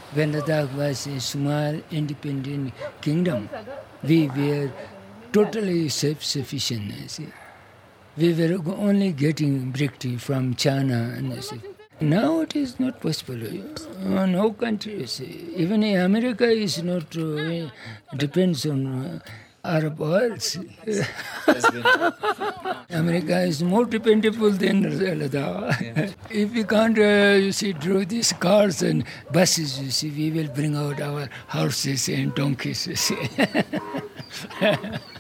When Ladakh was a small independent kingdom, we were totally self-sufficient. We were only getting brick tea from China. Now it is not possible. No countries, even America is not depends on Arab oils. America is more dependable than Ladakh. If we can't, draw these cars and buses, we will bring out our horses and donkeys.